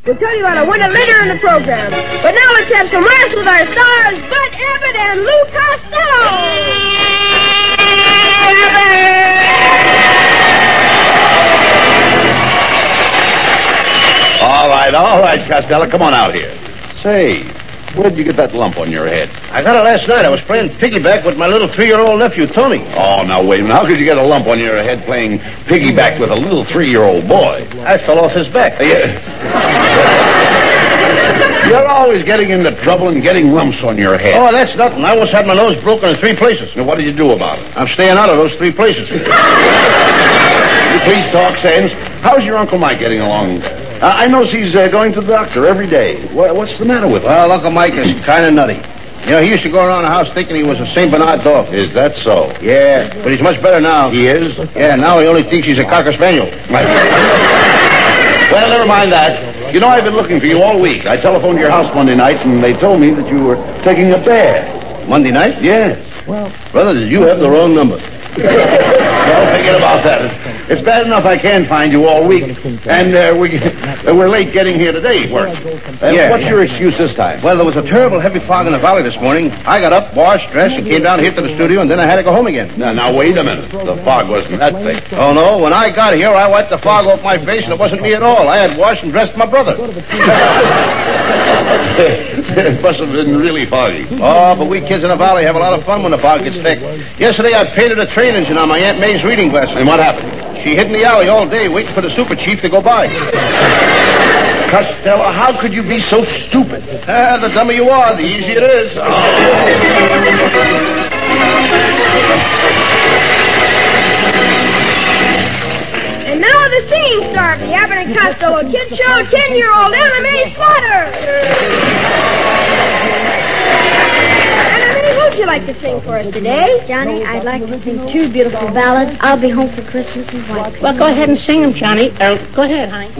We'll tell you how to win it later in the program. But now let's have some laughs with our stars, Bud Abbott and Lou Costello. All right, Costello, come on out here. Say, where'd you get that lump on your head? I got it last night. I was playing piggyback with my little 3-year-old nephew, Tony. Oh, now, wait a minute. How could you get a lump on your head playing piggyback with a little 3-year-old boy? I fell off his back. You're always getting into trouble and getting lumps on your head. Oh, that's nothing. I once had my nose broken in 3 places. Now, what did you do about it? I'm staying out of those 3 places. Please talk sense. How's your Uncle Mike getting along? I know he's going to the doctor every day. What's the matter with him? Well, Uncle Mike is kind of nutty. You know, he used to go around the house thinking he was a St. Bernard dog. Is that so? Yeah, but he's much better now. He is? Yeah, now he only thinks he's a Cocker Spaniel. Well, never mind that. You know, I've been looking for you all week. I telephoned your house Monday night, and they told me that you were taking a bath. Monday night? Yes. Well, brother, did you have the wrong number? Well, forget about that. It's bad enough I can't find you all week. And we're late getting here today, work. What's your excuse this time? Well, there was a terrible heavy fog in the valley this morning. I got up, washed, dressed, and came down here to the studio, and then I had to go home again. Now, wait a minute. The fog wasn't that thick. Oh, no. When I got here, I wiped the fog off my face, and it wasn't me at all. I had washed and dressed my brother. It must have been really foggy. Oh, but we kids in the valley have a lot of fun when the fog gets thick. Yesterday, I painted a train engine on my Aunt May's reading glasses. And what happened? She hid in the alley all day waiting for the super chief to go by. Costello, how could you be so stupid? The dumber you are, the easier it is. And now the singing star of the Abbott and Costello Kid Show, 10-year-old Anna Mae Slaughter. What would you like to sing for us today? Johnny, I'd like to sing 2 beautiful ballads. I'll Be Home for Christmas and White. Well, go ahead and sing them, Johnny. Go ahead, honey.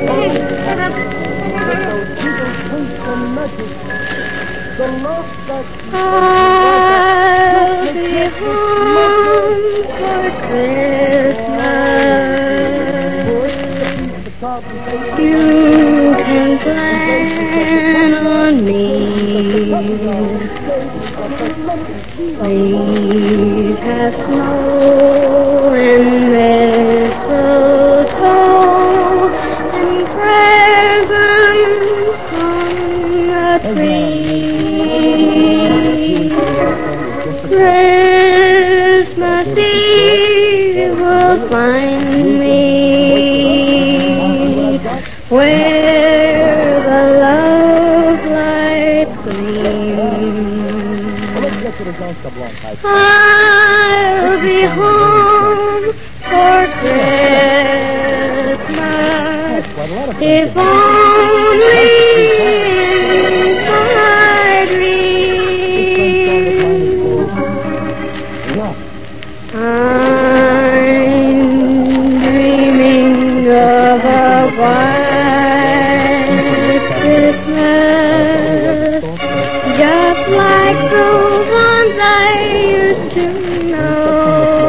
I'll be home for Christmas. You can plan on me. Please have snow and mistletoe and presents on the tree. Christmas Eve will find me where the love lights gleam. I'll be home for Christmas if only in my dreams. I'm dreaming of a white Christmas, just like the ones I used to know,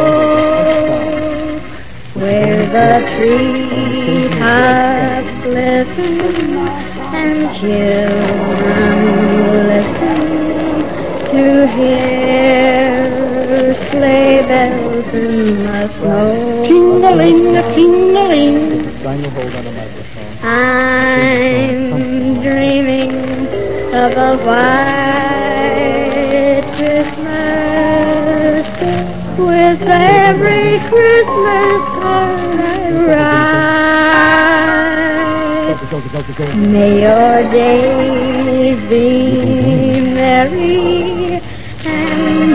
where the treetops glisten and children listen to hear sleigh bells in the snow. Ting-a-ling, ting-a-ling. I'm dreaming of a white Christmas with every Christmas card I write. May your days be merry and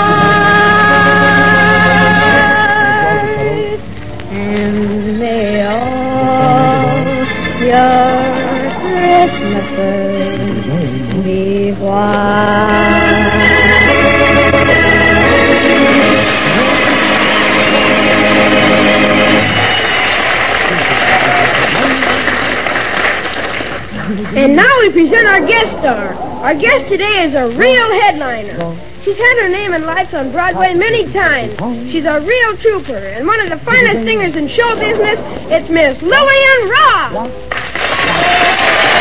bright, and may all your Christmases be white. And now we present our guest star. Our guest today is a real headliner. She's had her name in lights on Broadway many times. She's a real trooper and one of the finest singers in show business. It's Miss Lillian Ross.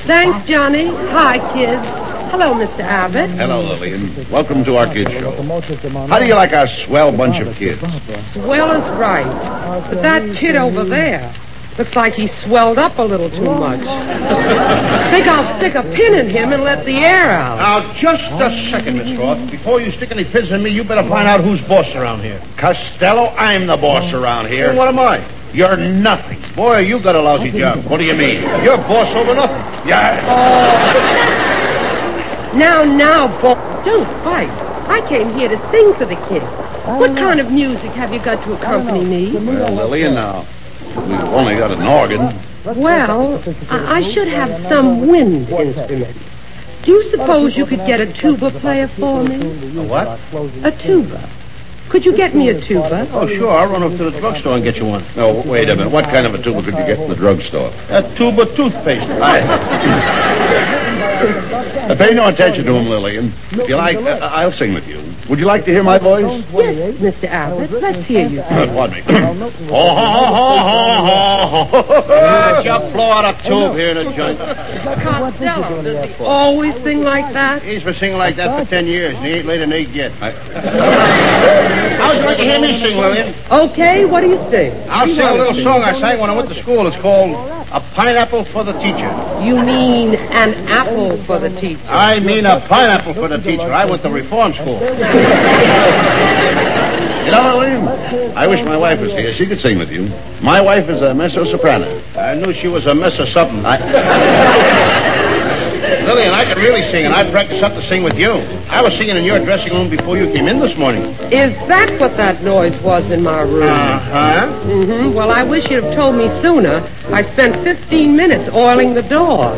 Thanks, Johnny. Hi, kids. Hello, Mr. Abbott. Hello, Lillian. Welcome to our kids' show. How do you like our swell bunch of kids? Swell is right. But that kid over there looks like he swelled up a little too much. Think I'll stick a pin in him and let the air out. Now, just a second, Miss Roth. Before you stick any pins in me, you better find out who's boss around here. Costello, I'm the boss around here. Well, what am I? You're nothing. Boy, you got a lousy job. What do you mean? You're boss over nothing. Yeah. Now, Bo, don't fight. I came here to sing for the kids. What kind of music have you got to accompany me? Well, Lillian, now, we've only got an organ. Well, I should have some wind instrument. Do you suppose you could get a tuba player for me? A what? A tuba. Could you get me a tuba? Oh, sure. I'll run up to the drugstore and get you one. No, wait a minute. What kind of a tuba could you get in the drugstore? A tube of toothpaste. Pay no attention to him, Lillian. If you like, I'll sing with you. Would you like to hear my voice? Yes, Mr. Abbott. Let's hear you sing. Pardon me. Just blow out a tube here in a joint. Costello, does he always sing like that? He's been singing like that for 10 years, and he ain't laid an egg yet. How'd you like to hear me sing, Lillian? Okay, what do you sing? I'll sing a little song I sang when I went to school. It's called A Pineapple for the Teacher. You mean an apple for the teacher? I mean a pineapple for the teacher. I went to reform school. You know, Lillian, I wish my wife was here. She could sing with you. My wife is a mezzo-soprano. I knew she was a mess of something. Lillian, I could really sing, and I practiced up to sing with you. I was singing in your dressing room before you came in this morning. Is that what that noise was in my room? Uh-huh. Mm-hmm. Well, I wish you'd have told me sooner. I spent 15 minutes oiling the door.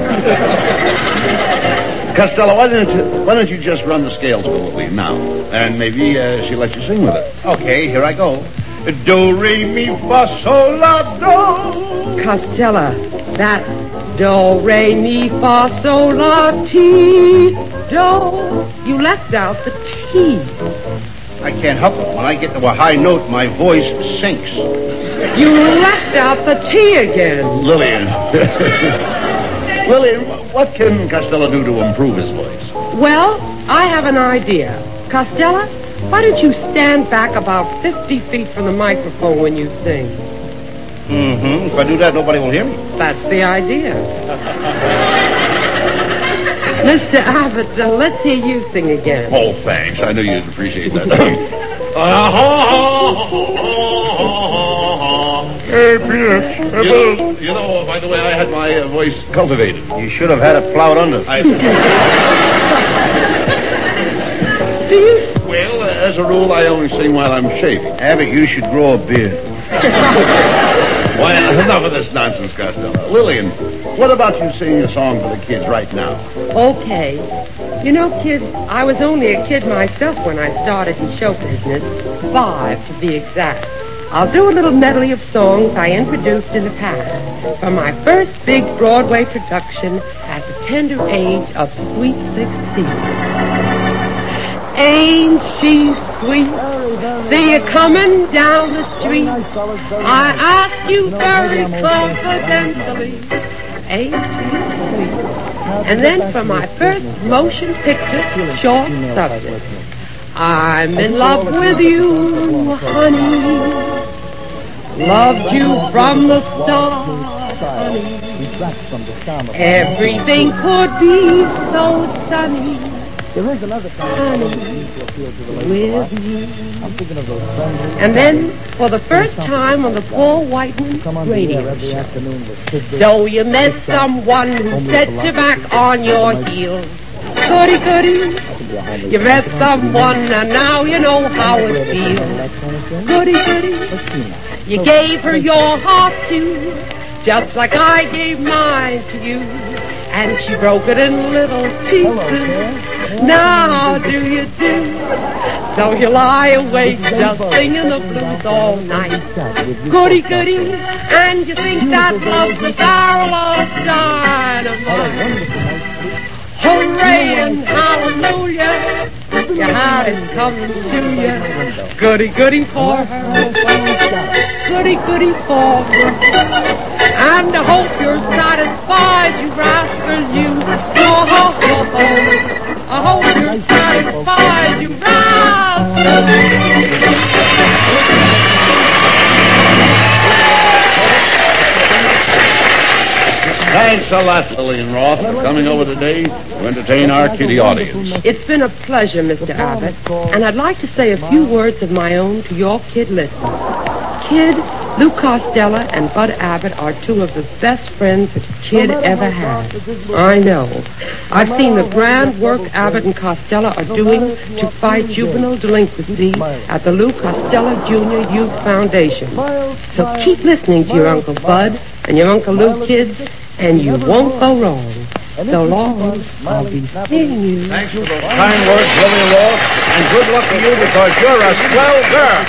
Costello, why don't you just run the scales for Lillian now? And maybe she'll let you sing with her. Okay, here I go. Do, re, mi, fa, sol, la, do. Costello, that do, re, mi, fa, sol, la, ti, do. You left out the T. I can't help it. When I get to a high note, my voice sinks. You left out the T again. Lillian. Lillian, what can Costello do to improve his voice? Well, I have an idea. Costello, why don't you stand back about 50 feet from the microphone when you sing? Mm-hmm. If I do that, nobody will hear me. That's the idea. Mr. Abbott, let's hear you sing again. Oh, thanks. I knew you'd appreciate that. Hey, Peter. You know, by the way, I had my voice cultivated. You should have had it plowed under. Do you? Well, as a rule, I only sing while I'm shaving. Abbott, you should grow a beard. Why, enough of this nonsense, Costello. Lillian, what about you singing a song for the kids right now? Okay. You know, kids, I was only a kid myself when I started in show business. 5, to be exact. I'll do a little medley of songs I introduced in the past from my first big Broadway production at the tender age of sweet 16. Ain't she sweet? See you coming down the street. I ask you very confidentially. Ain't she sweet? And then for my first motion picture short subject, I'm in love with you, honey. Loved you from the start, honey. Everything could be so sunny. Honey, with you. And then, for the first time on the Paul Whiteman radio show, so you met someone who set you back on your heels. Goody, goody. You met someone and now you know how it feels. Goody, goody. You gave her your heart too, just like I gave mine to you. And she broke it in little pieces. Now do you do? So you lie awake just singing the blues all night. Goody, goody. And you think that love's the barrel of dynamite. Hooray and hallelujah, you had it coming to you. Goody, goody for her. Goody, goody for her. and I hope you're satisfied, you rascals, you. Oh, ho, ho, ho. I hope you're satisfied, you rascals. Thanks a lot, Lillian Roth, for coming over today to entertain our kiddie audience. It's been a pleasure, Mr. Abbott, and I'd like to say a few words of my own to your kid listeners. Kid, Lou Costello and Bud Abbott are two of the best friends that Kid ever had. I know. I've seen the grand work Abbott and Costello are doing to fight juvenile delinquency at the Lou Costello Jr. Youth Foundation. So keep listening to your Uncle Bud and your Uncle Lou kids, and you won't go wrong. So long. I'll be seeing you. Thanks for those kind words, Lillian Roth, and good luck to you because you're a swell girl.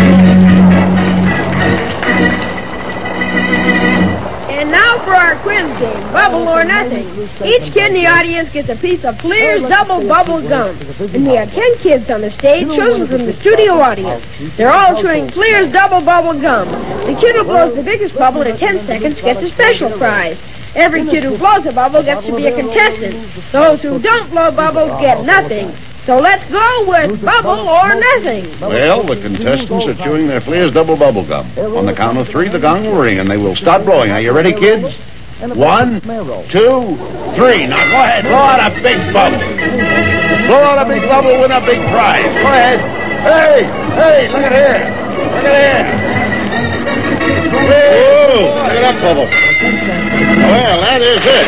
And now for our quiz game, Bubble or Nothing. Each kid in the audience gets a piece of Fleer's double bubble gum. And we have 10 kids on the stage chosen from the studio audience. They're all chewing Fleer's double bubble gum. The kid who blows the biggest bubble in 10 seconds gets a special prize. Every kid who blows a bubble gets to be a contestant. Those who don't blow bubbles get nothing. So let's go with Bubble or Nothing. Well, the contestants are chewing their Fleer's double bubble gum. On the count of 3, the gong will ring, and they will start blowing. Are you ready, kids? 1, 2, 3. Now go ahead, blow out a big bubble. Blow out a big bubble, win a big prize. Go ahead. Hey, look at here. Look at here. Whoa, look at that bubble. Well, that is it.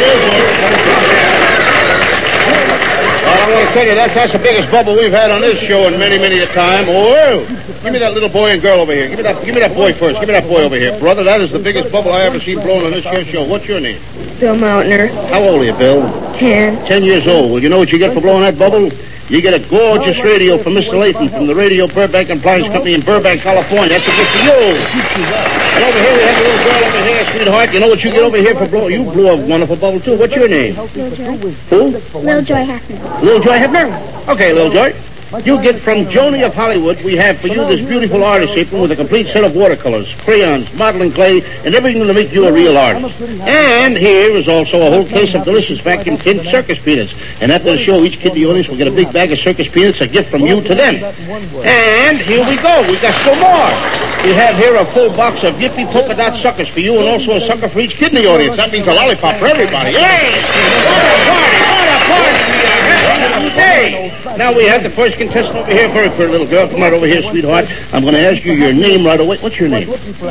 Well, I want to tell you, that's the biggest bubble we've had on this show in many a time. Whoa! Give me that little boy and girl over here. Give me that boy first. Give me that boy over here. Brother, that is the biggest bubble I ever seen blown on this here show. What's your name? Bill Mautner. How old are you, Bill? 10. 10 years old. Well, you know what you get for blowing that bubble? You get a gorgeous radio from Mr. Layton from the Radio Burbank and Appliance Company in Burbank, California. That's a gift for you. And over here we have a little girl over here, sweetheart. You know what you get over here for blowing? You blew a wonderful bubble, too. What's your name? Who? Lil Joy Hefner. Lil Joy Hefner? Okay, Lil Joy. You get from Joni of Hollywood, we have for you this beautiful artist apron with a complete set of watercolors, crayons, modeling clay, and everything to make you a real artist. And here is also a whole case of delicious vacuum tinned circus peanuts. And after the show, each kid in the audience will get a big bag of circus peanuts, a gift from you to them. And here we go. We got some more. We have here a full box of Yippee polka dot suckers for you and also a sucker for each kid in the audience. That means a lollipop for everybody. Yay! What a party! What a party! Today. Now we have the first contestant over here. Very pretty little girl. Come right over here, sweetheart. I'm going to ask you your name right away. What's your name?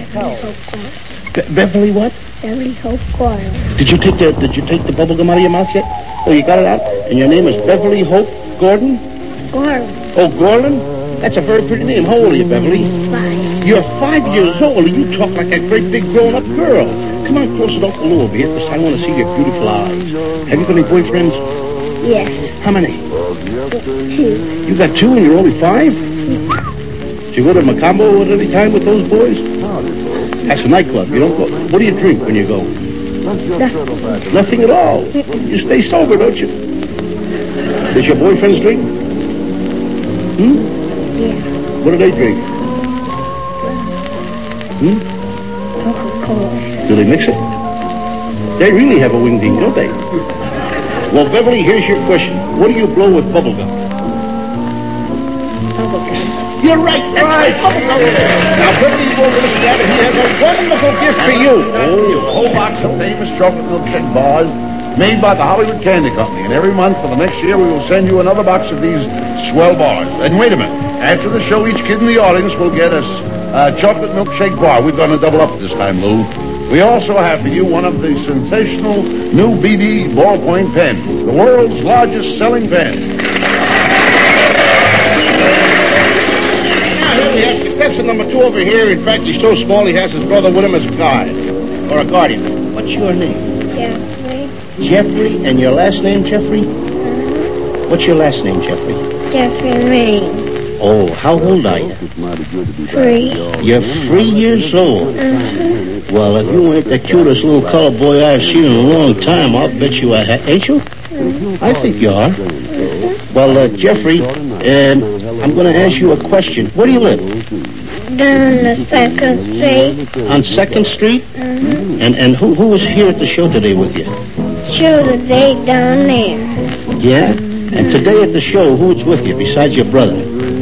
Beverly what? Beverly Hope Coyle. Did you take the bubble gum out of your mouth yet? Oh, you got it out? And your name is Beverly Hope Gordon? Gordon. Oh, Gorlin? That's a very pretty name. How old are you, Beverly? 5. You're 5 years old, and you talk like a great big grown-up girl. Come on closer to Uncle Lou over here, because I want to see your beautiful eyes. Have you got any boyfriends? Yes. How many? 2. You got 2 and you're only 5? Do you go to Macombo at any time with those boys? That's a nightclub. You don't go. What do you drink when you go? Nothing. Nothing at all. You stay sober, don't you? Does your boyfriends drink? Yeah. What do they drink? Coca-Cola. Do they mix it? They really have a wingding, don't they? Well, Beverly, here's your question. What do you blow with bubble gum? Bubblegum. You're right. That's right. Bubble gum. Now, Beverly, you go over to Mr. Abbott. He has a wonderful gift for you. A whole box of famous chocolate milkshake bars made by the Hollywood Candy Company. And every month for the next year, we will send you another box of these swell bars. And wait a minute. After the show, each kid in the audience will get a chocolate milkshake bar. We've done a double up this time, Lou. We also have for you one of the sensational new BB ballpoint pens, the world's largest selling pen. Now, here we have contestant number 2 over here. In fact, he's so small he has his brother with him as a guide, or a guardian. What's your name? Jeffrey. Jeffrey, and your last name, Jeffrey? What's your last name, Jeffrey? Jeffrey Rain. Oh, how old are you? 3. You're 3 years old. Well, if you ain't the cutest little colored boy I've seen in a long time, I'll bet you I have. Ain't you? I think you are. Well, Jeffrey, I'm going to ask you a question. Where do you live? down the 2nd Street. On 2nd Street? Mm-hmm. And who was here at the show today with you? Show the date down there. Yeah? And today at the show, who's with you besides your brother?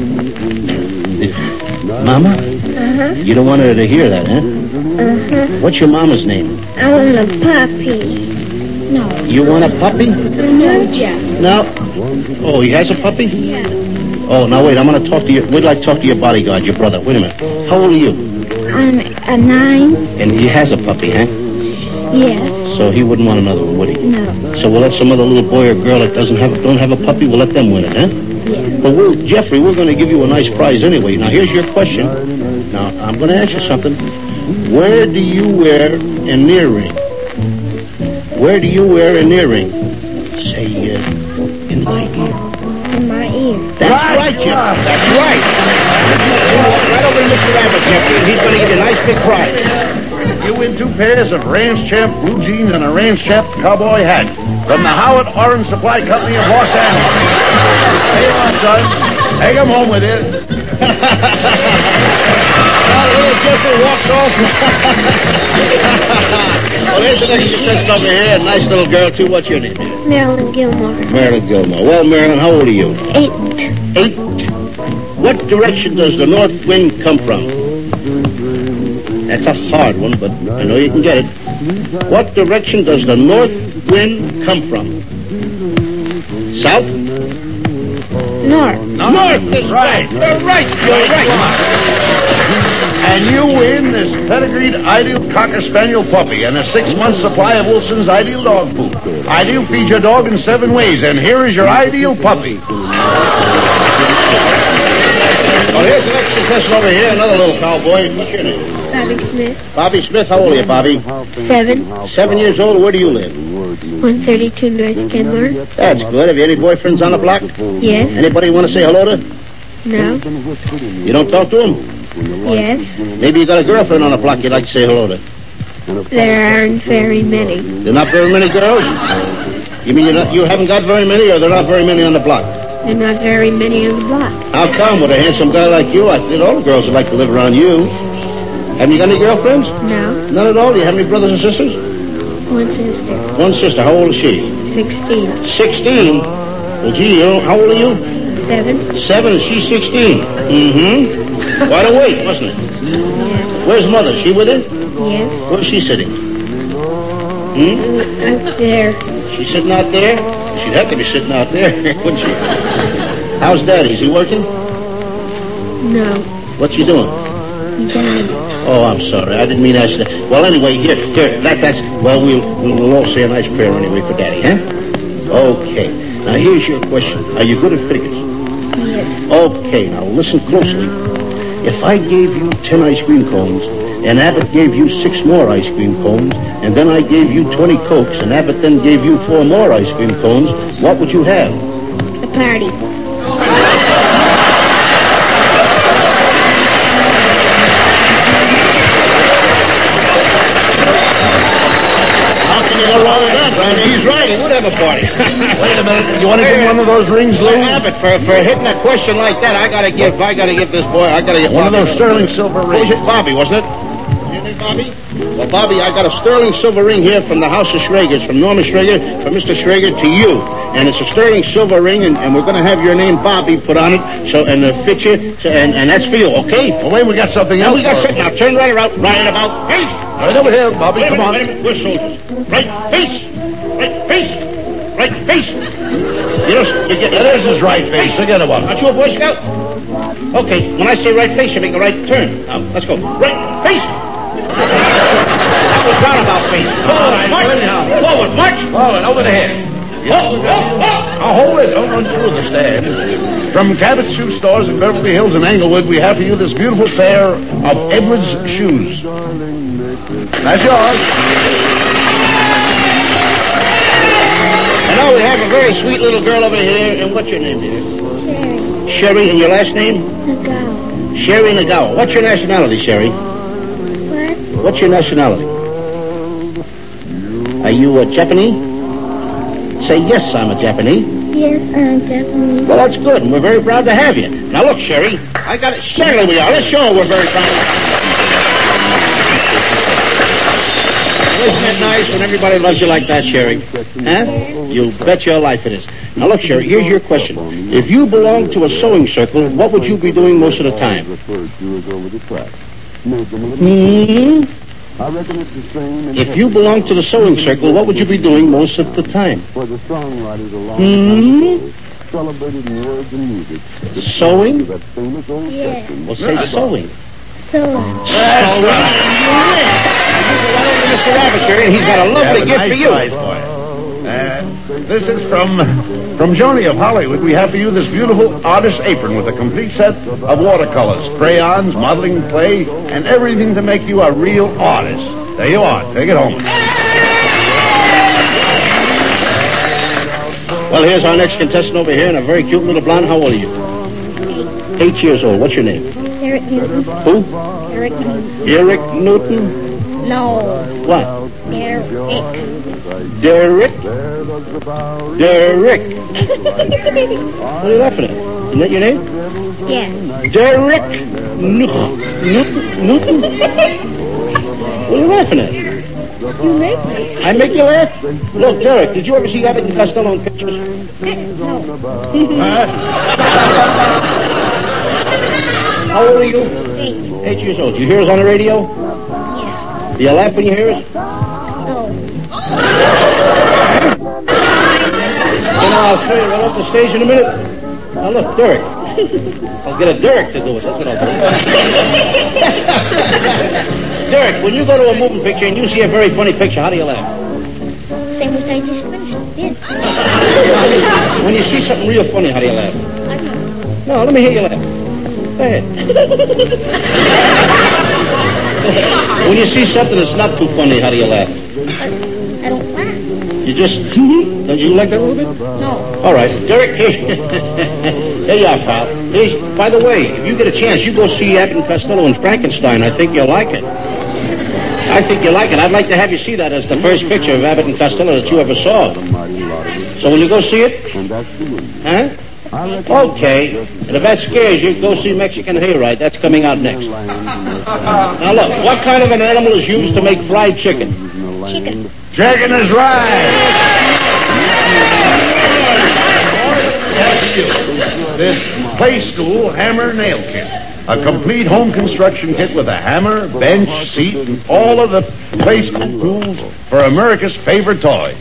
Mama? Uh-huh. You don't want her to hear that, huh? Uh-huh. What's your mama's name? I want a puppy. No. You want a puppy? No, Jeff. No. Oh, he has a puppy? Yeah. Oh, now wait, I'm going to talk to you. Wait till I talk to your bodyguard, your brother. Wait a minute. How old are you? I'm a 9. And he has a puppy, huh? Yes. So he wouldn't want another one, would he? No. So we'll let some other little boy or girl that don't have a puppy, we'll let them win it, huh? Yes. But Jeffrey, we're going to give you a nice prize anyway. Now, here's your question. Now, I'm going to ask you something. Where do you wear an earring? Where do you wear an earring? Say, in my ear. In my ear. That's right, Jeff. That's right. You walk right over to Mr. Abbott, Jeffrey, and he's going to give you a nice big prize. You win 2 pairs of Ranch Champ blue jeans and a Ranch Champ cowboy hat from the Howard Orange Supply Company of Los Angeles. Hey, on, son. Take them home with you. Well, little Jeffrey walks off. Well, here's an extra test over here. A nice little girl, too. What's your name? Marilyn Gilmore. Marilyn Gilmore. Well, Marilyn, how old are you? 8. 8. What direction does the north wind come from? That's a hard one, but I know you can get it. What direction does the north wind come from? South? North. North is right. You're right. You're right. And you win this pedigreed Ideal Cocker Spaniel puppy and a 6-month supply of Wilson's Ideal dog food. Ideal feeds your dog in 7 ways, and here is your Ideal puppy. Well, here's an extra test over here. Another little cowboy. What's your name? Bobby Smith. Bobby Smith. How old are you, Bobby? 7. 7 years old. Where do you live? 132 North Kenmore. That's good. Have you any boyfriends on the block? Yes. Anybody you want to say hello to? No. You don't talk to them? Yes. Maybe you got a girlfriend on the block you'd like to say hello to. There aren't very many. There are not very many girls? You mean you haven't got very many, or there are not very many on the block? There are not very many on the block. How come? With a handsome guy like you, I think all the girls would like to live around you. Haven't you got any girlfriends? No. None at all? Do you have any brothers and sisters? 1 sister. One sister. How old is she? 16. 16? Well, gee, how old are you? 7. 7, and she's 16. Mm-hmm. Quite a wait, wasn't it? Yes. Where's mother? She with it? Yes. Where's she sitting? Up there. She's sitting out there? She'd have to be sitting out there, wouldn't she? How's Daddy? Is he working? No. What's he doing? He died. Oh, I'm sorry. I didn't mean to ask that. Well, anyway, here. Well, we'll all say a nice prayer anyway for Daddy, huh? Okay. Now, here's your question. Are you good at figures? Yes. Okay, now listen closely. If I gave you 10 ice cream cones, and Abbott gave you 6 more ice cream cones, and then I gave you 20 Cokes, and Abbott then gave you 4 more ice cream cones, what would you have? A party. How can you go wrong with that, Brownie? He's right. He would have a party. Wait a minute. You want to give one of those rings, Lou? Abbott, for hitting a question like that, I gotta give this boy, One of those sterling silver Was rings. it Bobby, wasn't it? Bobby? Well, Bobby, I got a sterling silver ring here from the House of Schrager's, from Norma Schrager, from Mr. Schrager to you. And it's a sterling silver ring, and we're going to have your name, Bobby, put on it, and the picture, and that's for you, okay? Well, wait, we got something Now, else. we got something. Now, turn right around, right about face. Right over here, Bobby. Come on. Wait a minute. We're soldiers. Right face. Right face. Right face. You know, That is his right face. Forget about it. Aren't you a Boy Scout? Okay, when I say right face, you make a right turn. Now, let's go. Right face. That was roundabout face. Forward, march. Forward, march. Forward, over the head. Now, hold it. Don't run through the stand. From Cabot's Shoe Stores in Beverly Hills and Englewood, we have for you this beautiful pair of Edwards shoes. That's yours. And now we have a very sweet little girl over here. And what's your name, dear? Sherry. And your last name? Nagawa. Sherry Nagawa. What's your nationality, Sherry? What? What's your nationality? Are you a Japanese? Say yes, I'm a Japanese. Yes, definitely. Well, that's good, and we're very proud to have you. Now, look, Sherry, I got it. Certainly we are. Let's show her we're very proud of you. Isn't that nice when everybody loves you like that, Sherry? Huh? You bet your life it is. Now, look, Sherry, here's your question. If you belonged to a sewing circle, what would you be doing most of the time? If you belonged to the sewing circle, what would you be doing most of the time? Sewing? Yeah. Well, say sewing. So, Mr. Rabbit, Sherry, and he's got a lovely gift for you. This is from Joni of Hollywood. We have for you this beautiful artist apron with a complete set of watercolors, crayons, modeling clay, and everything to make you a real artist. There you are. Take it home. Well, here's our next contestant over here, and a very cute little blonde. How old are you? 8 years old. What's your name? Eric Newton. Who? Eric Newton. Eric Newton? No. What? Eric. Derek? Derek. What are you laughing at? Isn't that your name? Yeah. Derek Newton. Newton? What are you laughing at? You make me. I make you laugh? Look, Derek, did you ever see Abbott and Costello in pictures? No. How old are you? 8. 8 years old. You hear us on the radio? Yes. Do you laugh when you hear us? No. I'll show you right off the stage in a minute. Now look, Derek. I'll get a Derek to do it. That's what I'll do. Derek, when you go to a moving picture and you see a very funny picture, how do you laugh? Same as I just finished. Did. When you see something real funny, how do you laugh? I don't know. No, let me hear you laugh. Go ahead. When you see something that's not too funny, how do you laugh? I don't laugh. You just, don't you like that a little bit? No. All right, Derek, here you are, pal. By the way, if you get a chance, you go see Abbott and Costello and Frankenstein. I think you'll like it. I think you'll like it. I'd like to have you see that as the first picture of Abbott and Costello that you ever saw. So will you go see it? Huh? Okay. And if that scares you, go see Mexican Hayride. That's coming out next. Now look, what kind of an animal is used to make fried chicken? Chicken. Chicken is right. This Play School Hammer Nail Kit. A complete home construction kit with a hammer, bench, seat, and all of the Play School tools for America's favorite toy.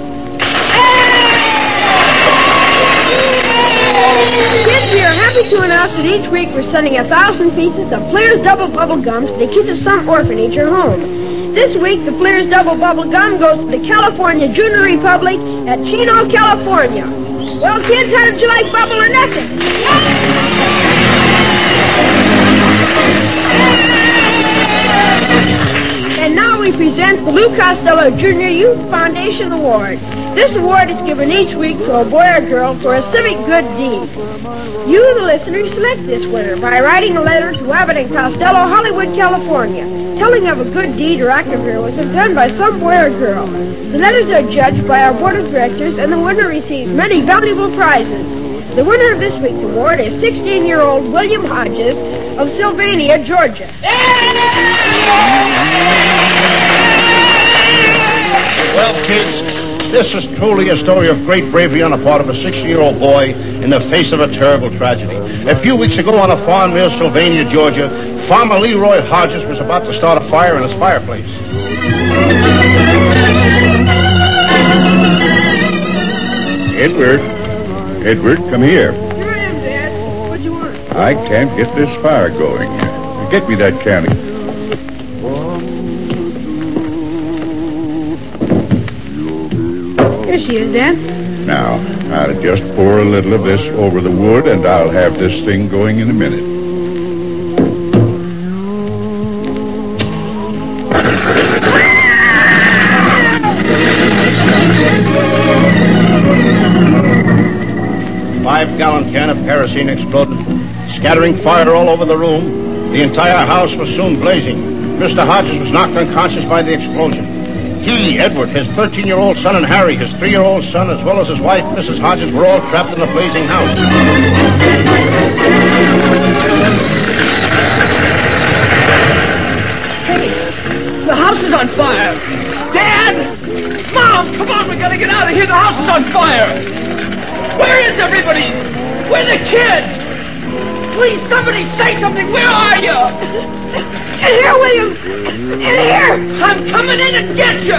Kids, we are happy to announce that each week we're sending 1,000 pieces of Fleer's Double Bubble Gum to the kids of some orphanage or home. This week, the Fleer's Double Bubble Gum goes to the California Junior Republic at Chino, California. Well, kids, how did you like Bubble or Nothing? And now we present the Lou Costello Junior Youth Foundation Award. This award is given each week to a boy or girl for a civic good deed. You, the listener, select this winner by writing a letter to Abbott and Costello, Hollywood, California, telling of a good deed or act of heroism done by some boy or girl. The letters are judged by our board of directors, and the winner receives many valuable prizes. The winner of this week's award is 16-year-old William Hodges of Sylvania, Georgia. Well, kids, this is truly a story of great bravery on the part of a 16-year-old boy in the face of a terrible tragedy. A few weeks ago on a farm near Sylvania, Georgia, Farmer Leroy Hodges was about to start a fire in his fireplace. Edward, come here. Here I am, Dad. What do you want? I can't get this fire going. Get me that can. Here she is, Dad. Now, I'll just pour a little of this over the wood, and I'll have this thing going in a minute. Five-gallon can of kerosene exploded, scattering fire all over the room. The entire house was soon blazing. Mr. Hodges was knocked unconscious by the explosion. He, Edward, his 13-year-old son, and Harry, his 3-year-old son, as well as his wife, Mrs. Hodges, were all trapped in the blazing house. The house is on fire. Dad! Mom, come on, we gotta get out of here. The house is on fire. Where is everybody? Where are the kids? Please, somebody say something. Where are you? In here, William. In here. I'm coming in and get you.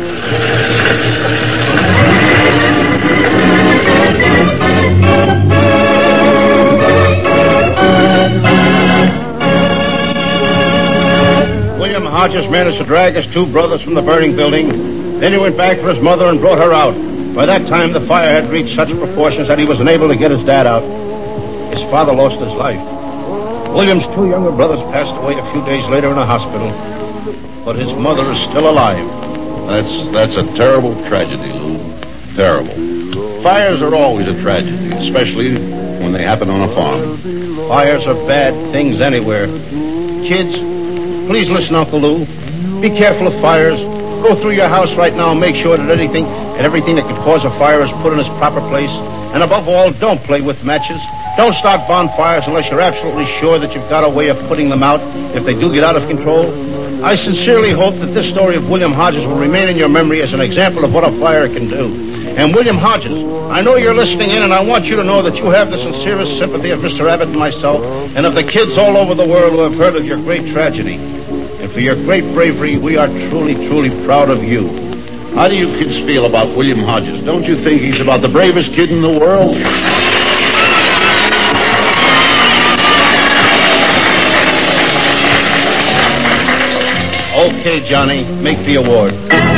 William Hodges managed to drag his 2 brothers from the burning building. Then he went back for his mother and brought her out. By that time, the fire had reached such proportions that he was unable to get his dad out. His father lost his life. William's 2 younger brothers passed away a few days later in a hospital. But his mother is still alive. That's a terrible tragedy, Lou. Terrible. Fires are always a tragedy, especially when they happen on a farm. Fires are bad things anywhere. Kids, please listen, Uncle Lou. Be careful of fires. Go through your house right now and make sure that everything that could cause a fire is put in its proper place. And above all, don't play with matches. Don't start bonfires unless you're absolutely sure that you've got a way of putting them out if they do get out of control. I sincerely hope that this story of William Hodges will remain in your memory as an example of what a fire can do. And William Hodges, I know you're listening in, and I want you to know that you have the sincerest sympathy of Mr. Abbott and myself, and of the kids all over the world who have heard of your great tragedy. And for your great bravery, we are truly, truly proud of you. How do you kids feel about William Hodges? Don't you think he's about the bravest kid in the world? Okay, Johnny, make the award.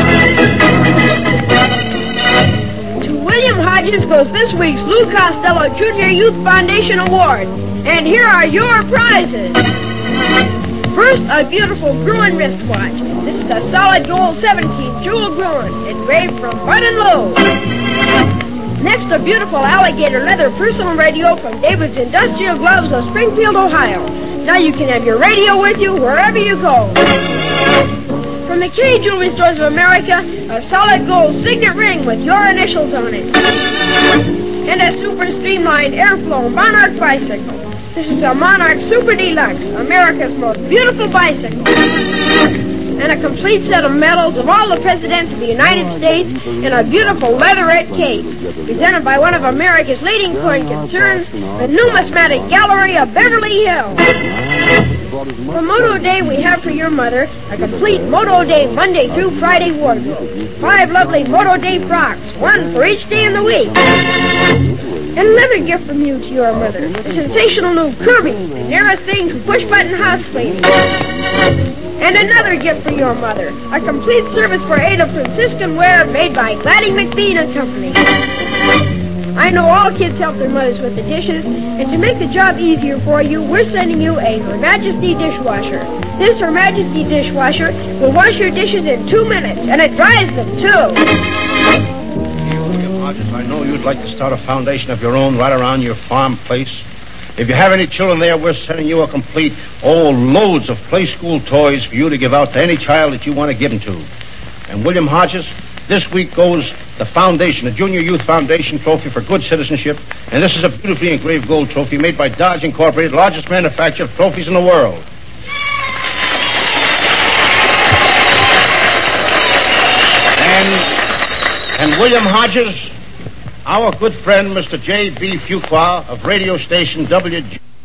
To William Hodges goes this week's Lou Costello Junior Youth Foundation Award. And here are your prizes. First, a beautiful Gruen wristwatch. This is a solid gold 17 jewel Gruen, engraved from Bud & Lowe. Next, a beautiful alligator leather personal radio from David's Industrial Gloves of Springfield, Ohio. Now you can have your radio with you wherever you go. From the K Jewelry Stores of America, a solid gold signet ring with your initials on it. And a super streamlined airflow Monarch bicycle. This is a Monarch Super Deluxe, America's most beautiful bicycle. And a complete set of medals of all the presidents of the United States in a beautiful leatherette case, presented by one of America's leading coin concerns, the Numismatic Gallery of Beverly Hills. For Moto Day, we have for your mother a complete Moto Day Monday through Friday wardrobe. 5 lovely Moto Day frocks, 1 for each day in the week. And another gift from you to your mother, the sensational new Kirby, the nearest thing to push-button house cleaning. And another gift for your mother, a complete service for Ada Franciscan ware made by Gladding McBean and Company. I know all kids help their mothers with the dishes, and to make the job easier for you, we're sending you a Her Majesty dishwasher. This Her Majesty dishwasher will wash your dishes in 2 minutes, and it dries them, too. William Hodges, I know you'd like to start a foundation of your own right around your farm place. If you have any children there, we're sending you a complete, loads of play school toys for you to give out to any child that you want to give them to. And William Hodges, this week goes the foundation, the Junior Youth Foundation Trophy for Good Citizenship, and this is a beautifully engraved gold trophy made by Dodge Incorporated, largest manufacturer of trophies in the world. And William Hodges, our good friend, Mr. J.B. Fuqua of radio station WG.